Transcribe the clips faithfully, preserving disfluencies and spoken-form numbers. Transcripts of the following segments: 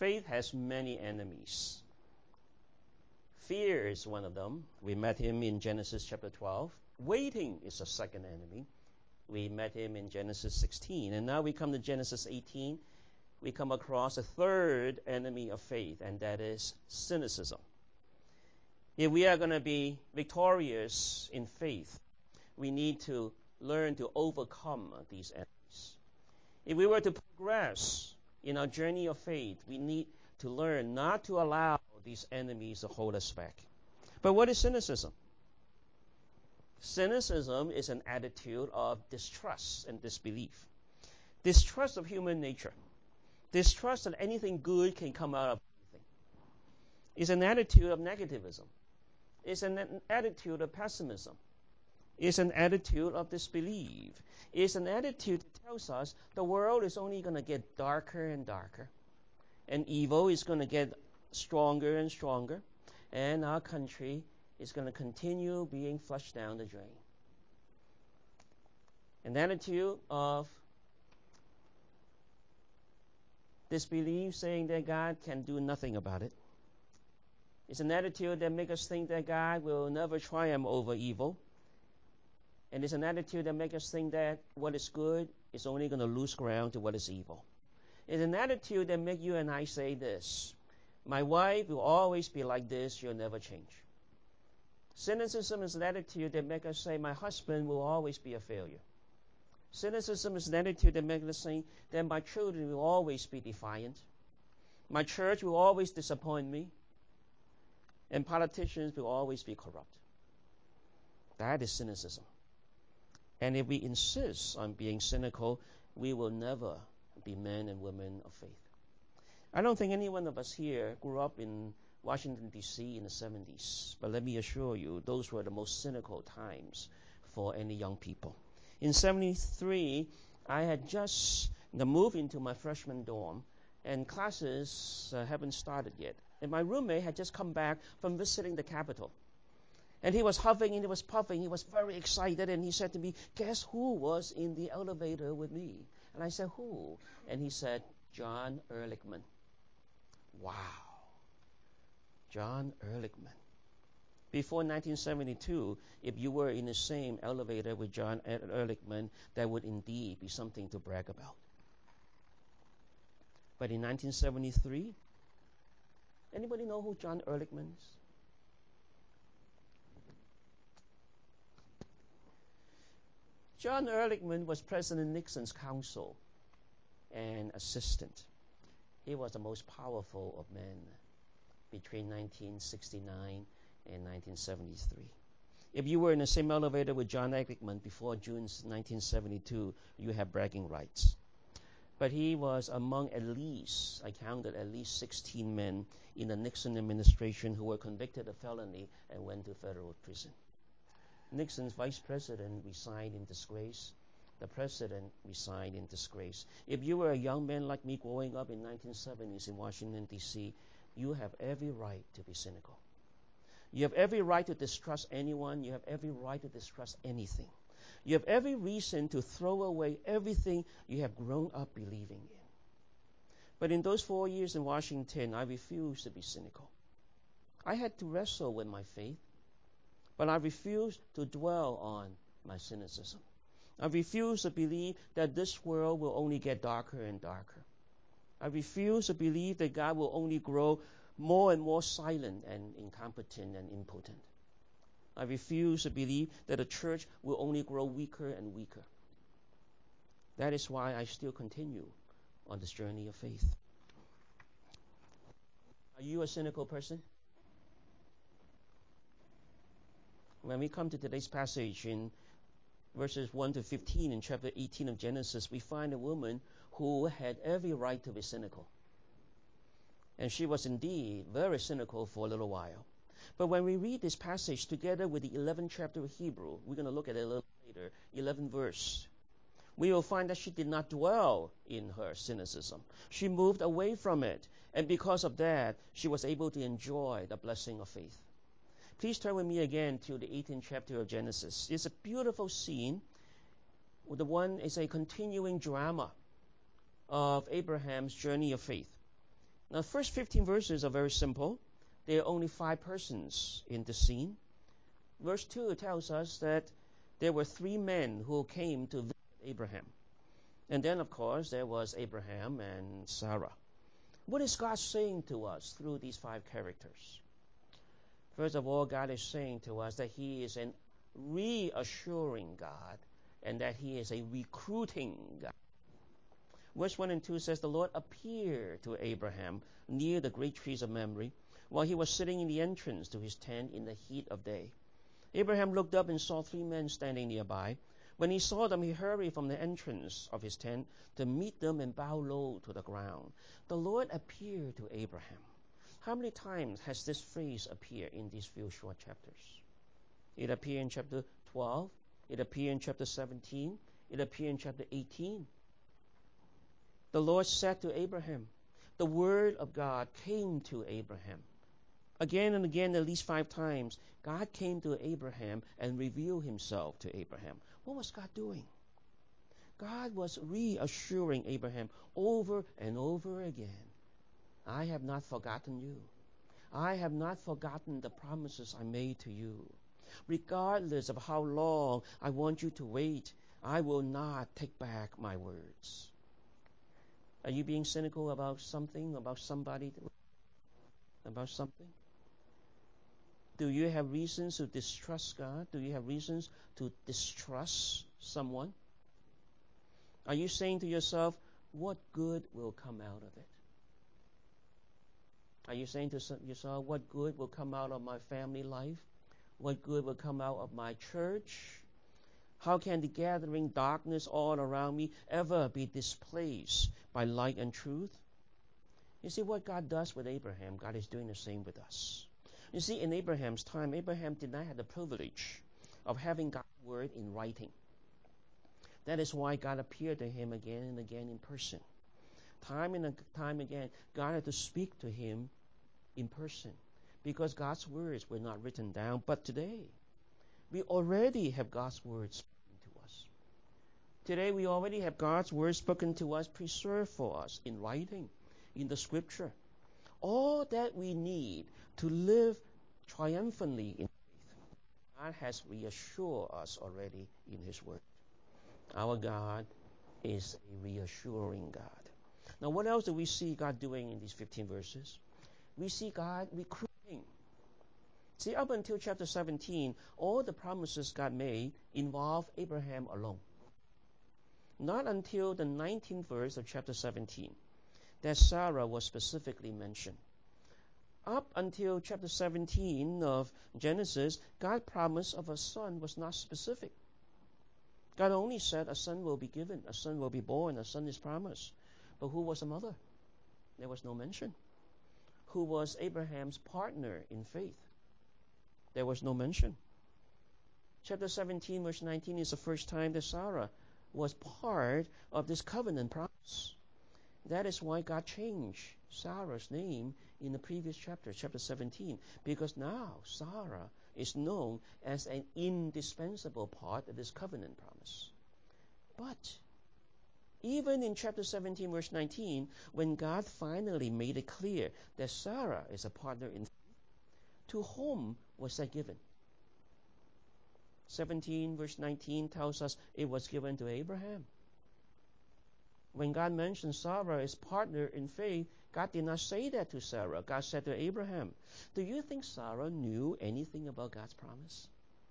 Faith has many enemies. Fear is one of them. We met him in Genesis chapter twelve. Waiting is a second enemy. We met him in Genesis sixteen. And now we come to Genesis eighteen. We come across a third enemy of faith, and that is cynicism. If we are going to be victorious in faith, we need to learn to overcome these enemies. If we were to progress in our journey of faith, we need to learn not to allow these enemies to hold us back. But what is cynicism? Cynicism is an attitude of distrust and disbelief. Distrust of human nature. Distrust that anything good can come out of anything. It's an attitude of negativism. It's an attitude of pessimism. It's an attitude of disbelief. It's an attitude that tells us the world is only going to get darker and darker, and evil is going to get stronger and stronger, and our country is going to continue being flushed down the drain. An attitude of disbelief, saying that God can do nothing about it. It's an attitude that makes us think that God will never triumph over evil. And it's an attitude that makes us think that what is good is only going to lose ground to what is evil. It's an attitude that makes you and I say this: my wife will always be like this, she'll never change. Cynicism is an attitude that makes us say, my husband will always be a failure. Cynicism is an attitude that makes us say that my children will always be defiant. My church will always disappoint me. And politicians will always be corrupt. That is cynicism. And if we insist on being cynical, we will never be men and women of faith. I don't think any one of us here grew up in Washington, D C in the seventies. But let me assure you, those were the most cynical times for any young people. In seventy-three, I had just moved into my freshman dorm, and classes uh, haven't started yet. And my roommate had just come back from visiting the Capitol. And he was huffing and he was puffing. He was very excited. And he said to me, guess who was in the elevator with me? And I said, who? And he said, John Ehrlichman. Wow. John Ehrlichman. Before nineteen seventy-two, if you were in the same elevator with John Ehrlichman, that would indeed be something to brag about. But in nineteen seventy-three, anybody know who John Ehrlichman is? John Ehrlichman was President Nixon's counsel and assistant. He was the most powerful of men between nineteen sixty-nine and nineteen seventy-three. If you were in the same elevator with John Ehrlichman before June nineteen seventy-two, you have bragging rights. But he was among at least, I counted at least sixteen men in the Nixon administration who were convicted of felony and went to federal prison. Nixon's vice president resigned in disgrace. The president resigned in disgrace. If you were a young man like me growing up in nineteen seventies in Washington, D C, you have every right to be cynical. You have every right to distrust anyone. You have every right to distrust anything. You have every reason to throw away everything you have grown up believing in. But in those four years in Washington, I refused to be cynical. I had to wrestle with my faith, but I refused to dwell on my cynicism. I refused to believe that this world will only get darker and darker. I refuse to believe that God will only grow more and more silent and incompetent and impotent. I refuse to believe that the church will only grow weaker and weaker. That is why I still continue on this journey of faith. Are you a cynical person? When we come to today's passage in verses one to fifteen in chapter eighteen of Genesis, we find a woman who had every right to be cynical. And she was indeed very cynical for a little while. But when we read this passage together with the eleventh chapter of Hebrew, we're going to look at it a little later, eleventh verse, we will find that she did not dwell in her cynicism. She moved away from it. And because of that, she was able to enjoy the blessing of faith. Please turn with me again to the eighteenth chapter of Genesis. It's a beautiful scene. The one is a continuing drama of Abraham's journey of faith. Now, the first fifteen verses are very simple. There are only five persons in the scene. Verse two tells us that there were three men who came to visit Abraham. And then, of course, there was Abraham and Sarah. What is God saying to us through these five characters? First of all, God is saying to us that He is an reassuring God and that He is a recruiting God. Verse one and two says, the Lord appeared to Abraham near the great trees of Mamre while he was sitting in the entrance to his tent in the heat of day. Abraham looked up and saw three men standing nearby. When he saw them, he hurried from the entrance of his tent to meet them and bow low to the ground. The Lord appeared to Abraham. How many times has this phrase appeared in these few short chapters? It appeared in chapter twelve. It appeared in chapter seventeen. It appeared in chapter eighteen. The Lord said to Abraham, the word of God came to Abraham. Again and again, at least five times, God came to Abraham and revealed himself to Abraham. What was God doing? God was reassuring Abraham over and over again. I have not forgotten you. I have not forgotten the promises I made to you. Regardless of how long I want you to wait, I will not take back my words. Are you being cynical about something, about somebody, about something? Do you have reasons to distrust God? Do you have reasons to distrust someone? Are you saying to yourself, what good will come out of it? Are you saying to yourself, what good will come out of my family life? What good will come out of my church? How can the gathering darkness all around me ever be displaced by light and truth? You see, what God does with Abraham, God is doing the same with us. You see, in Abraham's time, Abraham did not have the privilege of having God's word in writing. That is why God appeared to him again and again in person. Time and time again, God had to speak to him in person because God's words were not written down. But today, we already have God's words spoken to us. Today, we already have God's words spoken to us, preserved for us in writing, in the scripture. All that we need to live triumphantly in faith, God has reassured us already in His word. Our God is a reassuring God. Now, what else do we see God doing in these fifteen verses? We see God recruiting. See, up until chapter seventeen, all the promises God made involve Abraham alone. Not until the nineteenth verse of chapter seventeen that Sarah was specifically mentioned. Up until chapter seventeen of Genesis, God's promise of a son was not specific. God only said a son will be given, a son will be born, a son is promised. But who was the mother? There was no mention. Who was Abraham's partner in faith? There was no mention. Chapter seventeen, verse nineteen is the first time that Sarah was part of this covenant promise. That is why God changed Sarah's name in the previous chapter, chapter seventeen, because now Sarah is known as an indispensable part of this covenant promise. But even in chapter seventeen, verse nineteen, when God finally made it clear that Sarah is a partner in faith, to whom was that given? seventeen, verse nineteen tells us it was given to Abraham. When God mentioned Sarah as partner in faith, God did not say that to Sarah. God said to Abraham. Do you think Sarah knew anything about God's promise?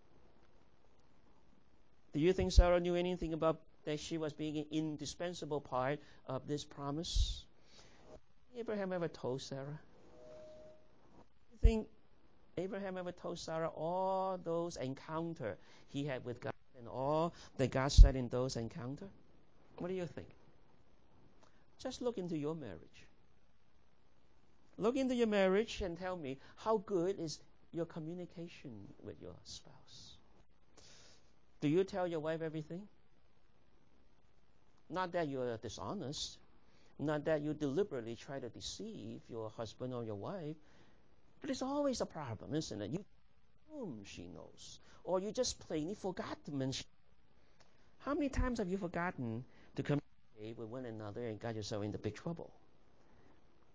Do you think Sarah knew anything about that she was being an indispensable part of this promise? Abraham ever told Sarah? You think Abraham ever told Sarah all those encounters he had with God and all that God said in those encounters? What do you think? Just look into your marriage. Look into your marriage and tell me how good is your communication with your spouse. Do you tell your wife everything? Not that you're dishonest, not that you deliberately try to deceive your husband or your wife, but it's always a problem, isn't it? You assume she knows, or you just plainly forgot to mention. How many times have you forgotten to communicate with one another and got yourself into big trouble?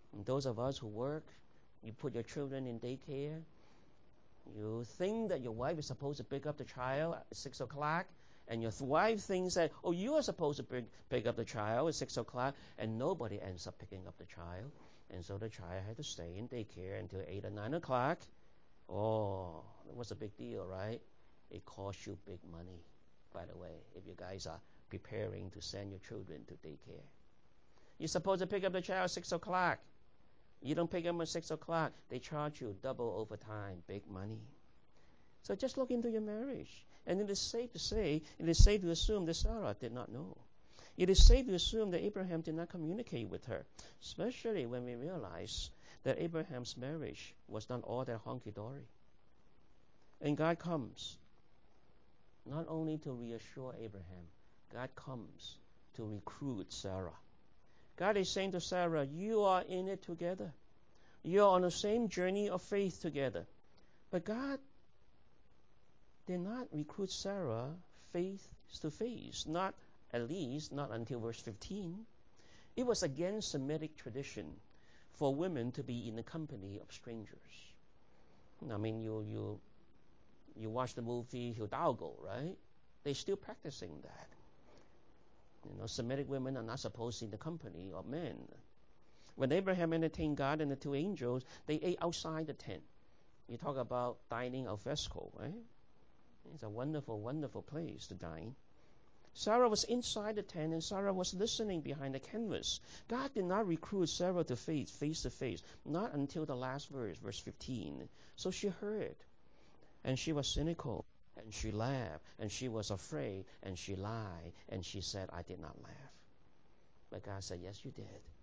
And those of us who work, you put your children in daycare, you think that your wife is supposed to pick up the child at six o'clock, and your wife thinks that, oh, you are supposed to pick, pick up the child at six o'clock, and nobody ends up picking up the child. And so the child had to stay in daycare until eight or nine o'clock. Oh, that was a big deal, right? It costs you big money, by the way, if you guys are preparing to send your children to daycare. You're supposed to pick up the child at six o'clock. You don't pick them at six o'clock, they charge you double overtime, big money. So just look into your marriage. And it is safe to say, it is safe to assume that Sarah did not know. It is safe to assume that Abraham did not communicate with her, especially when we realize that Abraham's marriage was not all that honky-dory. And God comes not only to reassure Abraham, God comes to recruit Sarah. God is saying to Sarah, you are in it together. You are on the same journey of faith together. But God did not recruit Sarah face to face, not at least not until verse fifteen. It was against Semitic tradition for women to be in the company of strangers. I mean, you you you watch the movie Hidalgo, right? They're still practicing that. You know, Semitic women are not supposed to be in the company of men. When Abraham entertained God and the two angels, they ate outside the tent. You talk about dining al fresco, right? It's a wonderful, wonderful place to dine. Sarah was inside the tent, and Sarah was listening behind the canvas. God did not recruit Sarah to face, face to face, not until the last verse, verse fifteen. So she heard, and she was cynical, and she laughed, and she was afraid, and she lied, and she said, I did not laugh. But God said, yes, you did.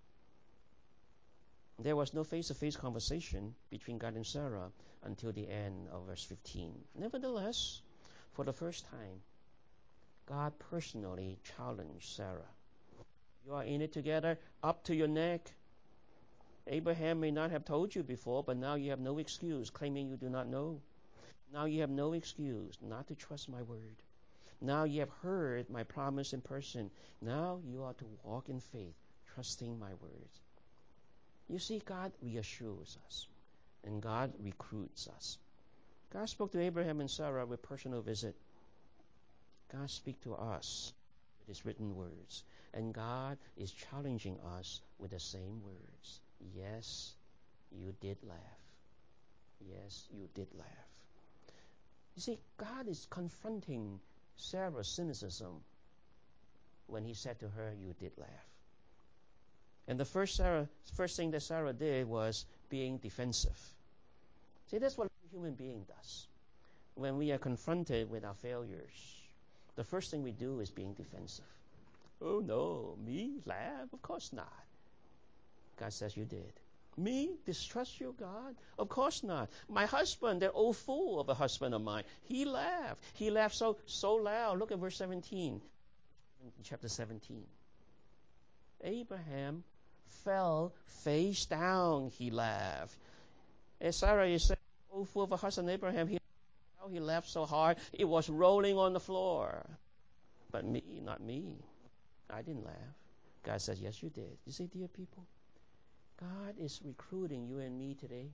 There was no face-to-face conversation between God and Sarah until the end of verse fifteen. Nevertheless, for the first time, God personally challenged Sarah. You are in it together, up to your neck. Abraham may not have told you before, but now you have no excuse claiming you do not know. Now you have no excuse not to trust my word. Now you have heard my promise in person. Now you are to walk in faith, trusting my words. You see, God reassures us, and God recruits us. God spoke to Abraham and Sarah with personal visit. God speaks to us with his written words, and God is challenging us with the same words. Yes, you did laugh. Yes, you did laugh. You see, God is confronting Sarah's cynicism when he said to her, you did laugh. And the first Sarah, first thing that Sarah did was being defensive. See, that's what a human being does. When we are confronted with our failures, the first thing we do is being defensive. Oh no, me laugh? Of course not. God says you did. Me distrust you, God? Of course not. My husband, that old fool of a husband of mine, he laughed. He laughed so so loud. Look at verse seventeen, chapter seventeen. Abraham fell face down. He laughed. And Sarah is saying, old fool of a husband, Abraham, he he laughed so hard it was rolling on the floor. But me, not me. I didn't laugh. God says, yes, you did. You see, dear people, God is recruiting you and me today.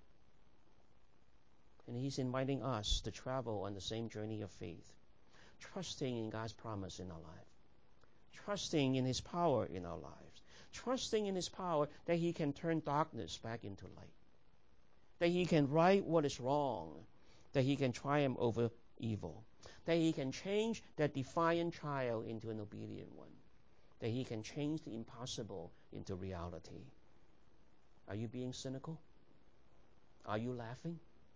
And he's inviting us to travel on the same journey of faith, trusting in God's promise in our life, trusting in his power in our lives, trusting in his power that he can turn darkness back into light, that he can right what is wrong, that he can triumph over evil, that he can change that defiant child into an obedient one, that he can change the impossible into reality. Are you being cynical? Are you laughing?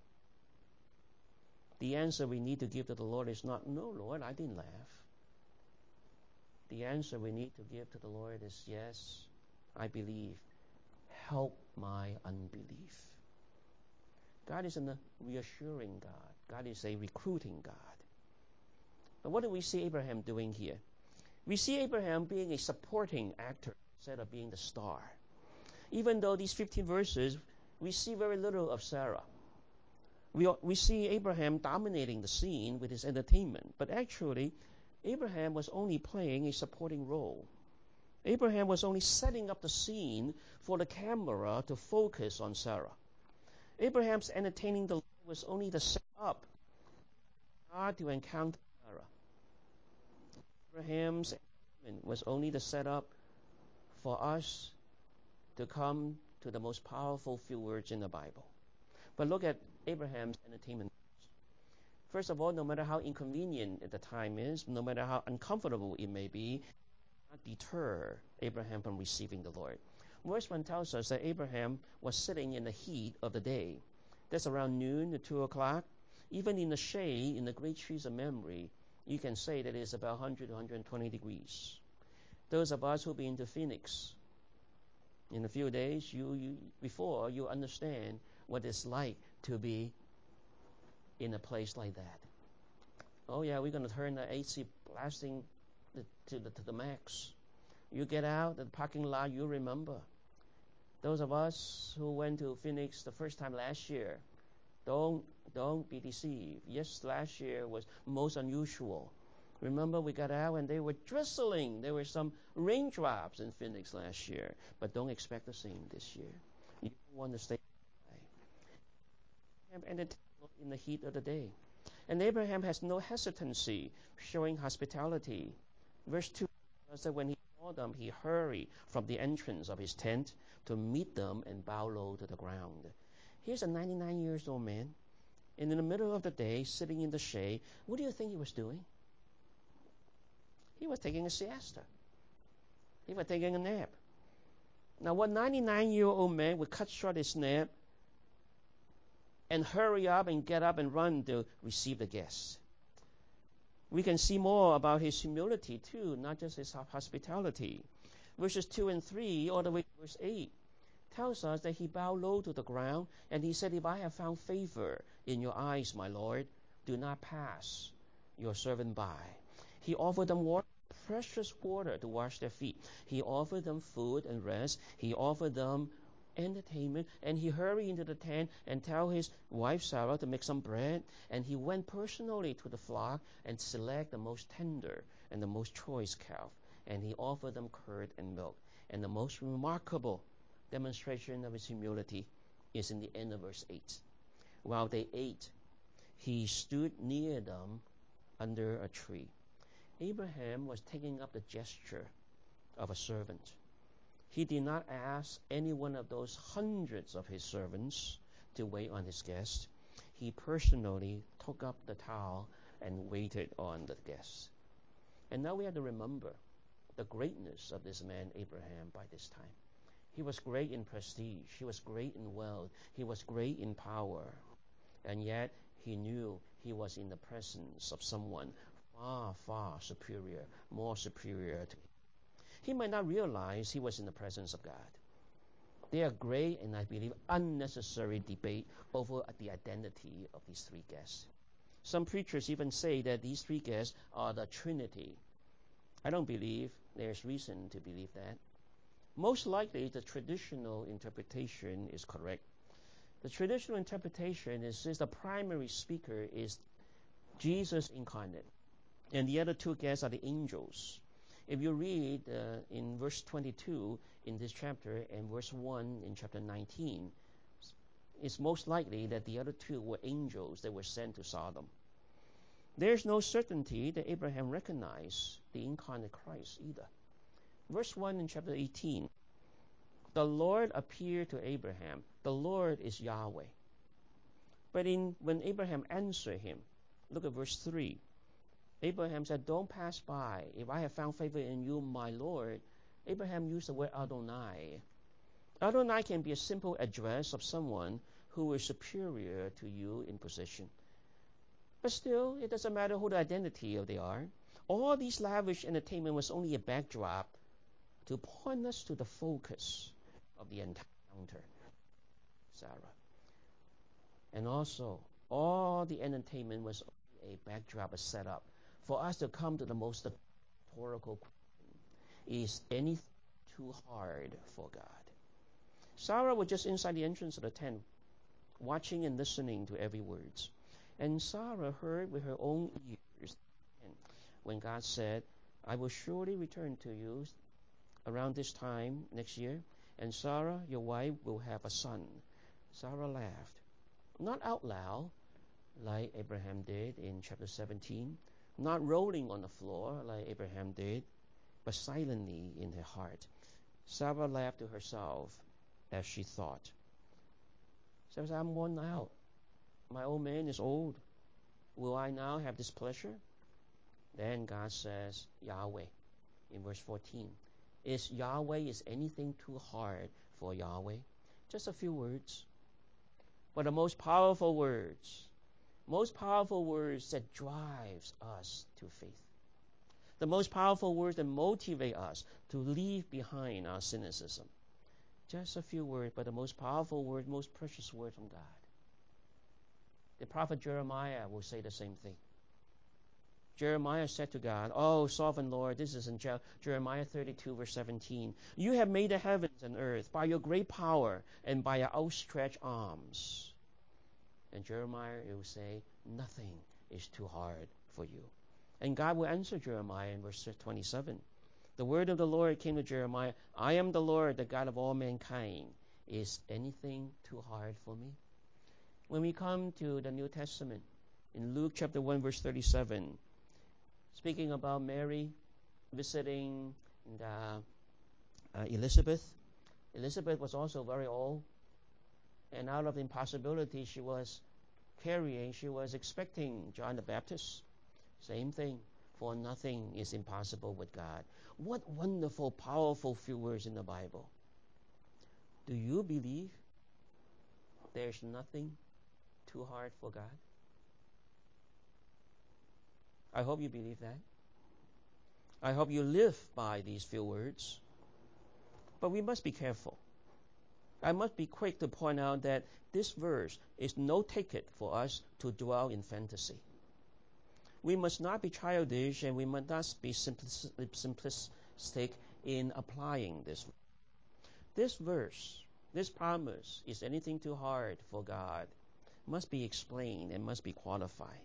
The answer we need to give to the Lord is not, no, Lord, I didn't laugh. The answer we need to give to the Lord is, yes, I believe. Help my unbelief. God is a reassuring God. God is a recruiting God. But what do we see Abraham doing here? We see Abraham being a supporting actor instead of being the star. Even though these fifteen verses, we see very little of Sarah. We, we see Abraham dominating the scene with his entertainment. But actually, Abraham was only playing a supporting role. Abraham was only setting up the scene for the camera to focus on Sarah. Abraham's entertaining the Lord was only the setup for God to encounter Sarah. Abraham's entertainment was only the setup for us to come to the most powerful few words in the Bible. But look at Abraham's entertainment. First of all, no matter how inconvenient at the time is, no matter how uncomfortable it may be, not deter Abraham from receiving the Lord. Verse one tells us that Abraham was sitting in the heat of the day. That's around noon to two o'clock. Even in the shade, in the great trees of Mamre, you can say that it's about one hundred to one hundred twenty degrees. Those of us who've been to Phoenix in a few days, you, you before you understand what it's like to be in a place like that. Oh yeah, we're going to turn the A C blasting the, to, the, to the max. You get out the parking lot, you remember. Those of us who went to Phoenix the first time last year, don't don't be deceived. Yes, last year was most unusual. Remember, we got out and they were drizzling. There were some raindrops in Phoenix last year, but don't expect the same this year. You don't want to stay and in the heat of the day. And Abraham has no hesitancy showing hospitality. Verse two says that when he saw them, he hurried from the entrance of his tent to meet them and bow low to the ground. Here's a ninety-nine years old man, and in the middle of the day, sitting in the shade. What do you think he was doing? He was taking a siesta. He was taking a nap. Now, what ninety-nine-year-old man would cut short his nap and hurry up and get up and run to receive the guests? We can see more about his humility too, not just his hospitality. Verses two and three, all the way to verse eight, tells us that he bowed low to the ground, and he said, "If I have found favor in your eyes, my Lord, do not pass your servant by." He offered them water, precious water to wash their feet. He offered them food and rest. He offered them entertainment, and he hurried into the tent and tell his wife Sarah to make some bread, and he went personally to the flock and select the most tender and the most choice calf, and he offered them curd and milk. And the most remarkable demonstration of his humility is in the end of verse eight. While they ate, he stood near them under a tree. Abraham was taking up the gesture of a servant. He did not ask any one of those hundreds of his servants to wait on his guests. He personally took up the towel and waited on the guests. And now we have to remember the greatness of this man Abraham by this time. He was great in prestige. He was great in wealth. He was great in power. And yet he knew he was in the presence of someone far, far superior, more superior to him. He might not realize he was in the presence of God. There are great and I believe unnecessary debate over the identity of these three guests. Some preachers even say that these three guests are the Trinity. I don't believe there's reason to believe that. Most likely the traditional interpretation is correct. The traditional interpretation is, is the primary speaker is Jesus incarnate, and the other two guests are the angels. If you read uh, in verse twenty-two in this chapter and verse one in chapter nineteen, it's most likely that the other two were angels that were sent to Sodom. There's no certainty that Abraham recognized the incarnate Christ either. Verse one in chapter eighteen, the Lord appeared to Abraham. The Lord is Yahweh. But in when Abraham answered him, look at verse three. Abraham said, "Don't pass by. If I have found favor in you, my Lord." Abraham used the word Adonai. Adonai can be a simple address of someone who is superior to you in position. But still, it doesn't matter who the identity of they are. All these lavish entertainment was only a backdrop to point us to the focus of the encounter, Sarah. And also, all the entertainment was only a backdrop, a setup for us to come to the most rhetorical question: is anything too hard for God? Sarah was just inside the entrance of the tent, watching and listening to every word. And Sarah heard with her own ears when God said, "I will surely return to you around this time next year, and Sarah, your wife, will have a son. Sarah laughed, not out loud, like Abraham did in chapter seventeen, not rolling on the floor like Abraham did, but silently in her heart. Sarah laughed to herself as she thought. She says, I'm worn out. My old man is old. Will I now have this pleasure? Then God says, Yahweh, in verse fourteen. Is Yahweh, is anything too hard for Yahweh? Just a few words. But the most powerful words, most powerful words that drives us to faith. The most powerful words that motivate us to leave behind our cynicism. Just a few words, but the most powerful word, most precious word from God. The prophet Jeremiah will say the same thing. Jeremiah said to God, Oh, sovereign Lord, this is in Jeremiah thirty-two, verse seventeen. You have made the heavens and earth by your great power and by your outstretched arms. And Jeremiah will say, nothing is too hard for you. And God will answer Jeremiah in verse twenty-seven. The word of the Lord came to Jeremiah, I am the Lord, the God of all mankind. Is anything too hard for me? When we come to the New Testament, in Luke chapter one, verse thirty-seven, speaking about Mary visiting the, uh, Elizabeth. Elizabeth was also very old, and out of impossibility, she was carrying, she was expecting John the Baptist. Same thing, for nothing is impossible with God. What wonderful, powerful few words in the Bible. Do you believe there's nothing too hard for God? I hope you believe that. I hope you live by these few words. But we must be careful. I must be quick to point out that this verse is no ticket for us to dwell in fantasy. We must not be childish, and we must not be simplistic in applying this. This verse, this promise, is anything too hard for God, must be explained and must be qualified.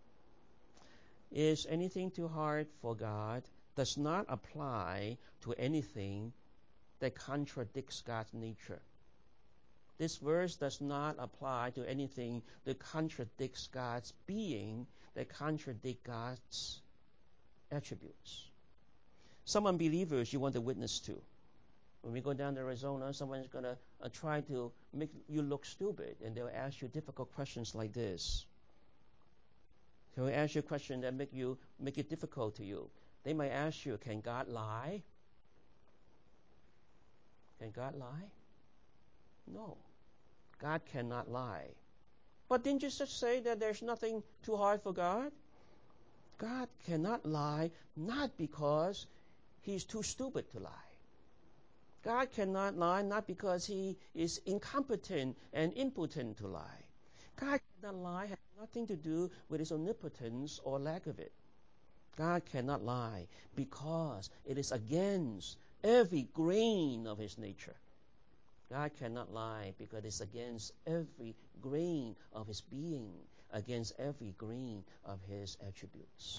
Is anything too hard for God does not apply to anything that contradicts God's nature. This verse does not apply to anything that contradicts God's being, that contradicts God's attributes. Some unbelievers you want to witness to. When we go down to Arizona, someone's going to uh, try to make you look stupid, and they'll ask you difficult questions like this. They'll ask you a question that make you make it difficult to you. They might ask you, can God lie? Can God lie? No. God cannot lie. But didn't you just say that there's nothing too hard for God? God cannot lie, not because he's too stupid to lie. God cannot lie, not because he is incompetent and impotent to lie. God cannot lie, has nothing to do with his omnipotence or lack of it. God cannot lie because it is against every grain of his nature. God cannot lie because it's against every grain of his being, against every grain of his attributes.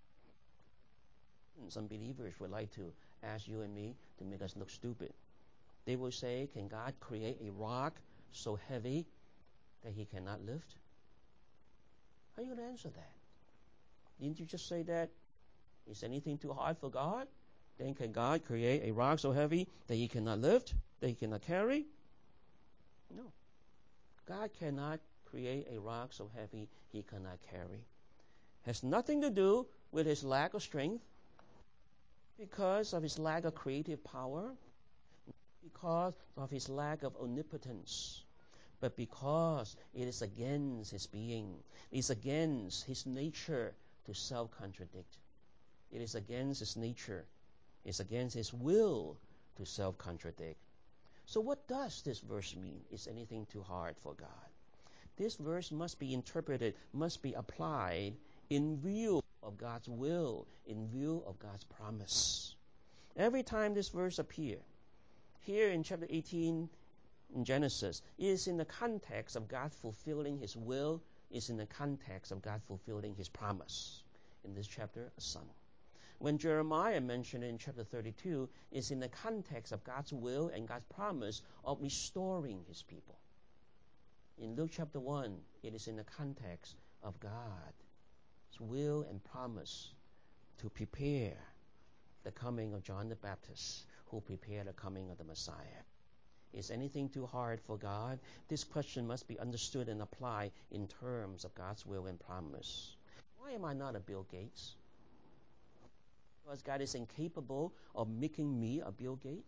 Some believers would like to ask you and me to make us look stupid. They will say, can God create a rock so heavy that he cannot lift? How are you going to answer that? Didn't you just say that? Is anything too hard for God? Then can God create a rock so heavy that he cannot lift, that he cannot carry? No. God cannot create a rock so heavy he cannot carry. Has nothing to do with his lack of strength, because of his lack of creative power, because of his lack of omnipotence, but because it is against his being. It is against his nature to self-contradict. It is against his nature. It is against his will to self-contradict. So what does this verse mean? Is anything too hard for God? This verse must be interpreted, must be applied in view of God's will, in view of God's promise. Every time this verse appears, here in chapter eighteen in Genesis, it is in the context of God fulfilling his will, it is in the context of God fulfilling his promise. In this chapter, a son. When Jeremiah mentioned it in chapter thirty-two, it's in the context of God's will and God's promise of restoring his people. In Luke chapter one, it is in the context of God's will and promise to prepare the coming of John the Baptist, who prepared the coming of the Messiah. Is anything too hard for God? This question must be understood and applied in terms of God's will and promise. Why am I not a Bill Gates? Because God is incapable of making me a Bill Gates?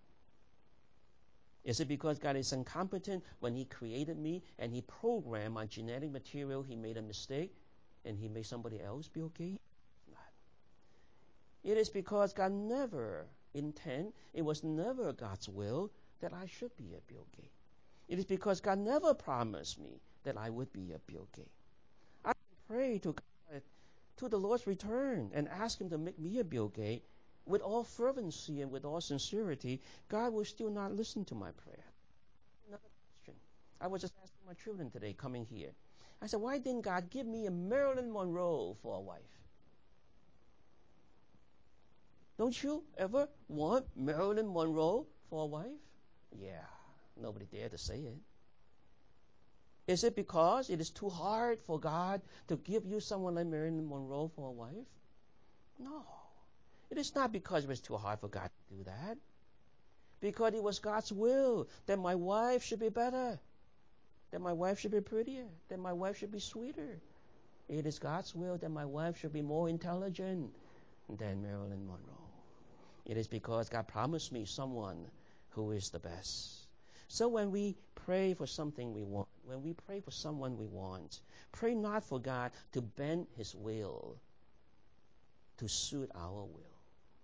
Is it because God is incompetent when he created me and he programmed my genetic material, he made a mistake and he made somebody else Bill Gates? It is because God never intended, it was never God's will that I should be a Bill Gates. It is because God never promised me that I would be a Bill Gates. I pray to God, to the Lord's return, and ask him to make me a Bill Gates with all fervency and with all sincerity. God will still not listen to my prayer. Another question. I was just asking my children today coming here. I said, why didn't God give me a Marilyn Monroe for a wife? Don't you ever want Marilyn Monroe for a wife? Yeah, nobody dared to say it. Is it because it is too hard for God to give you someone like Marilyn Monroe for a wife? No. It is not because it was too hard for God to do that. Because it was God's will that my wife should be better, that my wife should be prettier, that my wife should be sweeter. It is God's will that my wife should be more intelligent than Marilyn Monroe. It is because God promised me someone who is the best. So when we pray for something we want, when we pray for someone we want, pray not for God to bend his will to suit our will.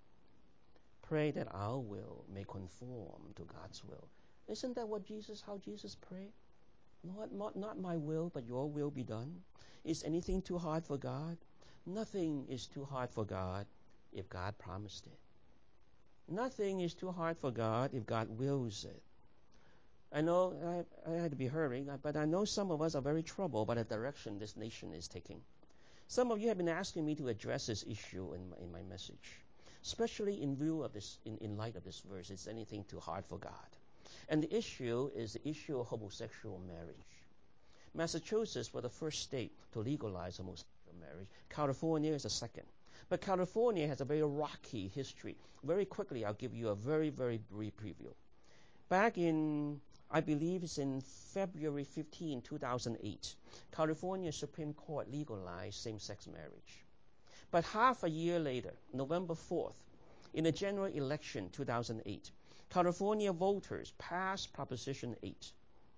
Pray that our will may conform to God's will. Isn't that what Jesus, how Jesus prayed? Lord, not, not my will, but your will be done. Is anything too hard for God? Nothing is too hard for God if God promised it. Nothing is too hard for God if God wills it. I know I, I had to be hurrying, but I know some of us are very troubled by the direction this nation is taking. Some of you have been asking me to address this issue in my, in my message, especially in view of this, in, in light of this verse. Is anything too hard for God? And the issue is the issue of homosexual marriage. Massachusetts was the first state to legalize homosexual marriage. California is the second. But California has a very rocky history. Very quickly, I'll give you a very, very brief preview. Back in, I believe it's in February fifteenth, two thousand eight, California Supreme Court legalized same-sex marriage. But half a year later, November fourth, in the general election two thousand eight, California voters passed Proposition eight.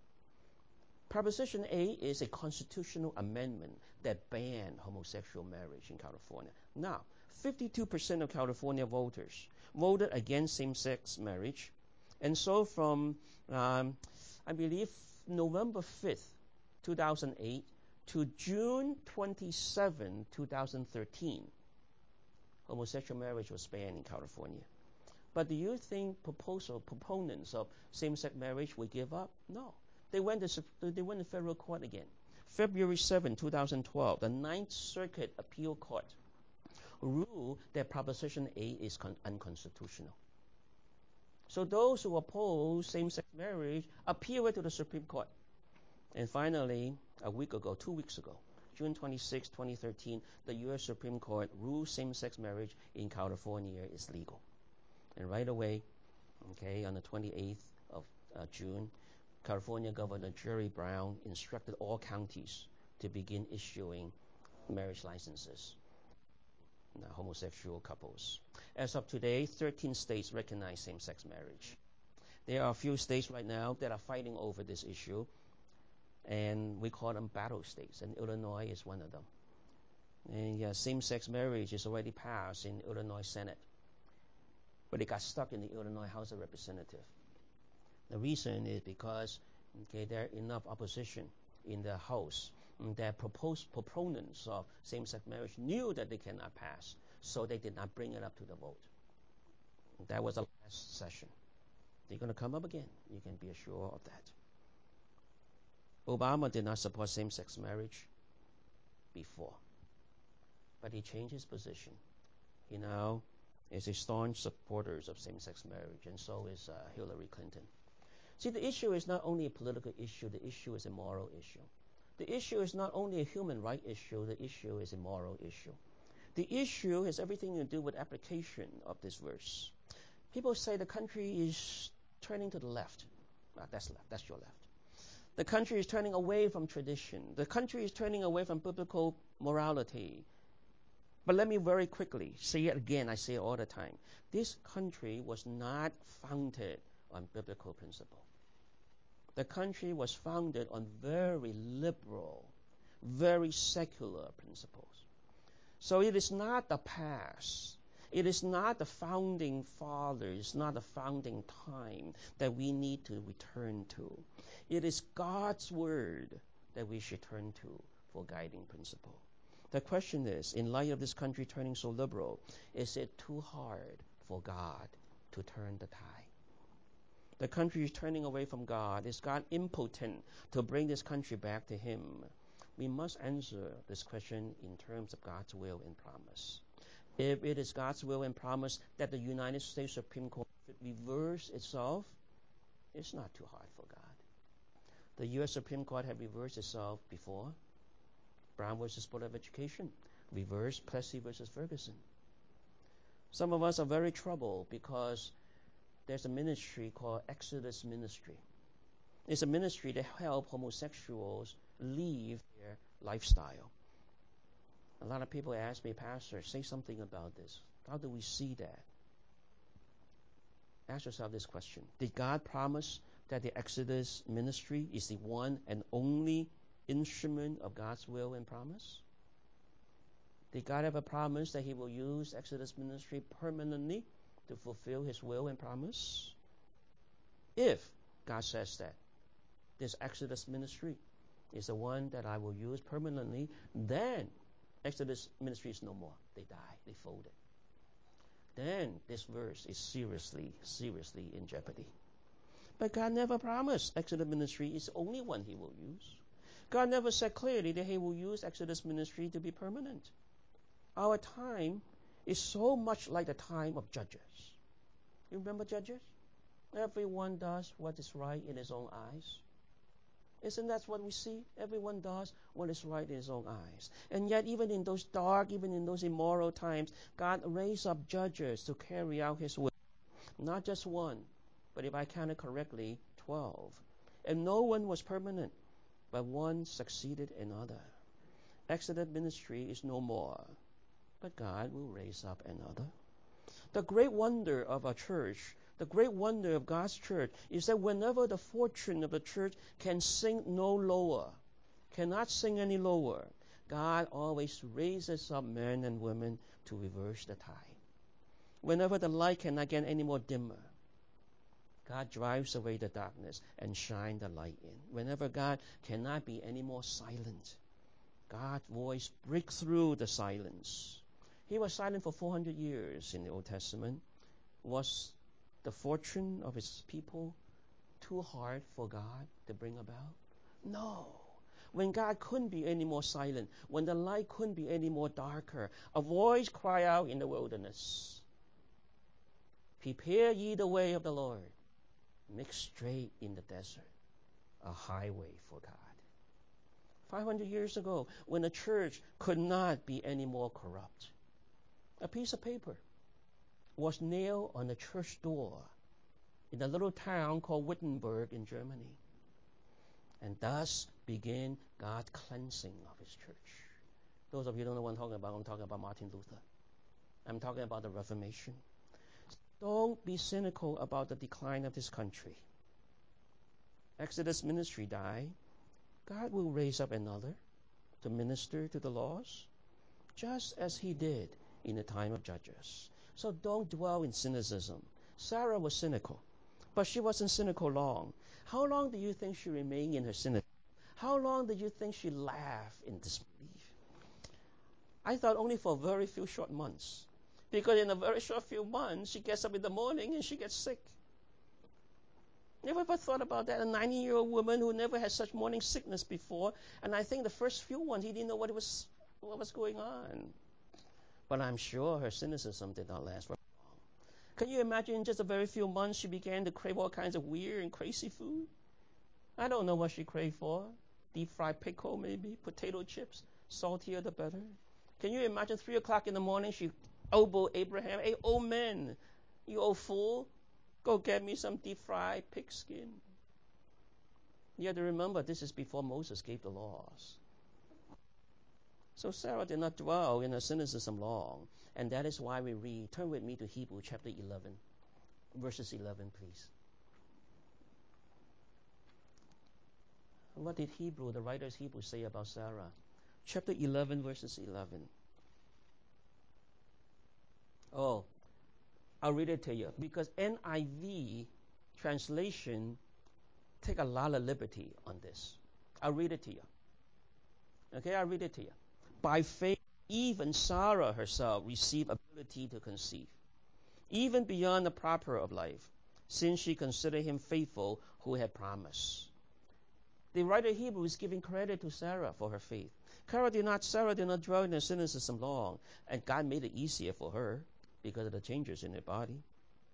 Proposition eight is a constitutional amendment that banned homosexual marriage in California. Now, fifty-two percent of California voters voted against same-sex marriage. And so from, um, I believe, November fifth, two thousand eight to June twenty-seventh, two thousand thirteen, homosexual marriage was banned in California. But do you think proposal, proponents of same-sex marriage would give up? No. They went to, they went to federal court again. February seventh, two thousand twelve, the Ninth Circuit Appeal Court ruled that Proposition eight is con- unconstitutional. So those who oppose same-sex marriage appealed to the Supreme Court. And finally, a week ago, two weeks ago, June twenty-sixth, twenty thirteen, the U S Supreme Court ruled same-sex marriage in California is legal. And right away, okay, on the twenty-eighth of uh, June, California Governor Jerry Brown instructed all counties to begin issuing marriage licenses to homosexual couples. As of today, thirteen states recognize same-sex marriage. There are a few states right now that are fighting over this issue, and we call them battle states, and Illinois is one of them. And yeah, same-sex marriage is already passed in Illinois Senate, but it got stuck in the Illinois House of Representatives. The reason is because okay, there are enough opposition in the House that propose, proponents of same-sex marriage knew that they cannot pass, so they did not bring it up to the vote. That was the last session. They're going to come up again. You can be assured of that. Obama did not support same-sex marriage before, but he changed his position. you know, is a staunch supporter of same-sex marriage, and so is uh, Hillary Clinton. See, the issue is not only a political issue, the issue is a moral issue. The issue is not only a human right issue, the issue is a moral issue. The issue has everything to do with application of this verse. People say the country is turning to the left. Ah, that's left, that's your left. The country is turning away from tradition. The country is turning away from biblical morality. But let me very quickly say it again, I say it all the time. This country was not founded on biblical principle. The country was founded on very liberal, very secular principles. So it is not the past. It is not the founding fathers, it's not the founding time that we need to return to. It is God's word that we should turn to for guiding principle. The question is, in light of this country turning so liberal, is it too hard for God to turn the tide? The country is turning away from God. Is God impotent to bring this country back to Him? We must answer this question in terms of God's will and promise. If it is God's will and promise that the United States Supreme Court should reverse itself, it's not too hard for God. The U S Supreme Court had reversed itself before. Brown versus Board of Education, reversed Plessy versus Ferguson. Some of us are very troubled because there's a ministry called Exodus Ministry. It's a ministry to help homosexuals leave their lifestyle. A lot of people ask me, Pastor, say something about this. How do we see that? Ask yourself this question. Did God promise that the Exodus Ministry is the one and only instrument of God's will and promise? Did God ever promise that He will use Exodus Ministry permanently to fulfill His will and promise? If God says that this Exodus Ministry is the one that I will use permanently, then Exodus Ministry is no more. They die. They folded. Then this verse is seriously, seriously in jeopardy. But God never promised Exodus Ministry is the only one He will use. God never said clearly that He will use Exodus Ministry to be permanent. Our time is so much like the time of Judges. You remember Judges? Everyone does what is right in his own eyes. Isn't that what we see? Everyone does what is right in his own eyes. And yet, even in those dark, even in those immoral times, God raised up judges to carry out His will. Not just one, but if I counted correctly, twelve. And no one was permanent, but one succeeded another. Exodus Ministry is no more, but God will raise up another. The great wonder of a church, the great wonder of God's church, is that whenever the fortune of the church can sink no lower, cannot sink any lower, God always raises up men and women to reverse the tide. Whenever the light cannot get any more dimmer, God drives away the darkness and shines the light in. Whenever God cannot be any more silent, God's voice breaks through the silence. He was silent for four hundred years in the Old Testament. Was the fortune of His people too hard for God to bring about? No. When God couldn't be any more silent, when the light couldn't be any more darker, a voice cried out in the wilderness, "Prepare ye the way of the Lord. Make straight in the desert a highway for God." five hundred years ago, when the church could not be any more corrupt, a piece of paper was nailed on the church door in a little town called Wittenberg in Germany. And thus began God's cleansing of His church. Those of you who don't know what I'm talking about, I'm talking about Martin Luther. I'm talking about the Reformation. Don't be cynical about the decline of this country. Exodus Ministry died. God will raise up another to minister to the lost, just as He did in the time of Judges. So don't dwell in cynicism. Sarah was cynical, but she wasn't cynical long. How long do you think she remained in her cynicism? How long do you think she laughed in disbelief? I thought only for very few short months. Because in a very short few months, she gets up in the morning and she gets sick. Never ever thought about that. A ninety-year-old woman who never had such morning sickness before. And I think the first few ones, he didn't know what was, what was going on. But I'm sure her cynicism did not last for long. Can you imagine in just a very few months she began to crave all kinds of weird and crazy food? I don't know what she craved for. Deep fried pickle, maybe, potato chips, saltier the better. Can you imagine three o'clock in the morning she elbowed Abraham, "Hey, old man, you old fool, go get me some deep fried pig skin." You have to remember this is before Moses gave the laws. So Sarah did not dwell in her cynicism long, and that is why we read. Turn with me to Hebrew chapter eleven, verses eleven, please. What did Hebrew, the writer's Hebrew, say about Sarah? Chapter eleven, verses eleven. Oh, I'll read it to you because N I V translation take a lot of liberty on this. I'll read it to you. Okay, I'll read it to you. By faith, even Sarah herself received ability to conceive, even beyond the proper of life, since she considered him faithful who had promised. The writer of Hebrew is giving credit to Sarah for her faith. Sarah did not, Sarah did not dwell in her cynicism long, and God made it easier for her because of the changes in her body.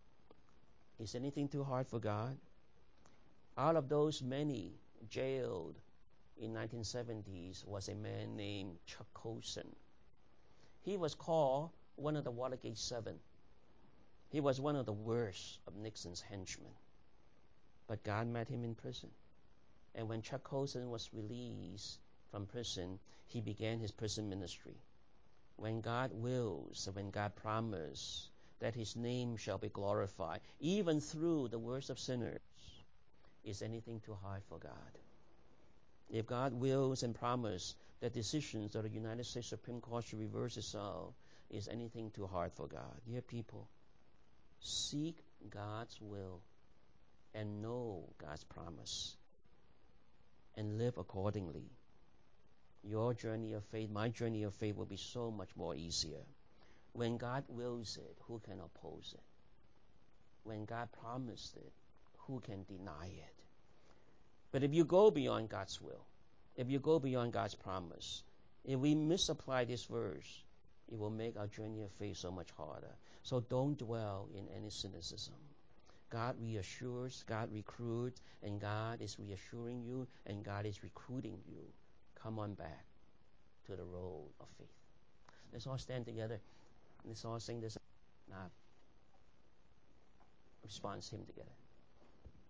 Is anything too hard for God? Out of those many jailed in nineteen seventies was a man named Chuck Colson. He was called one of the Watergate Seven. He was one of the worst of Nixon's henchmen. But God met him in prison. And when Chuck Colson was released from prison, he began his prison ministry. When God wills, when God promises that his name shall be glorified, even through the worst of sinners, is anything too hard for God? If God wills and promises that decisions of the United States Supreme Court should reverse itself, is anything too hard for God? Dear people, seek God's will and know God's promise and live accordingly. Your journey of faith, my journey of faith will be so much more easier. When God wills it, who can oppose it? When God promised it, who can deny it? But if you go beyond God's will, if you go beyond God's promise, if we misapply this verse, it will make our journey of faith so much harder. So don't dwell in any cynicism. God reassures, God recruits, and God is reassuring you, and God is recruiting you. Come on back to the road of faith. Let's all stand together. Let's all sing this uh, response hymn together.